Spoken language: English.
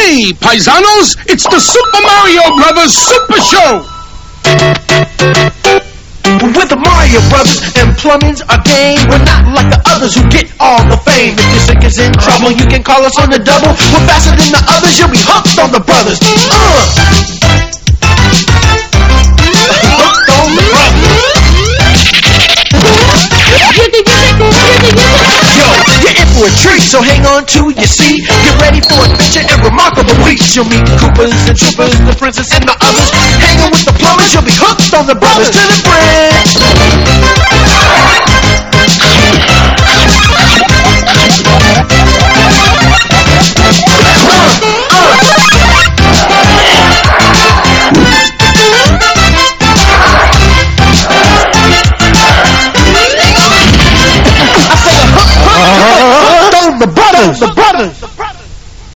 Hey, paisanos, it's the Super Mario Brothers Super Show! With the Mario Brothers and plumbing's our game. We're not like the others who get all the fame. If your sink is in trouble, you can call us on the double. We're faster than the others, you'll be hooked on the brothers. Hooked on the brothers. Yo, you're in for a treat, so hang on to your seat. Get ready for adventure and remarkable weeks. You'll meet Koopas and Troopers, the princess and the others. Hanging with the plumbers, you'll be hooked on the brothers to the bridge.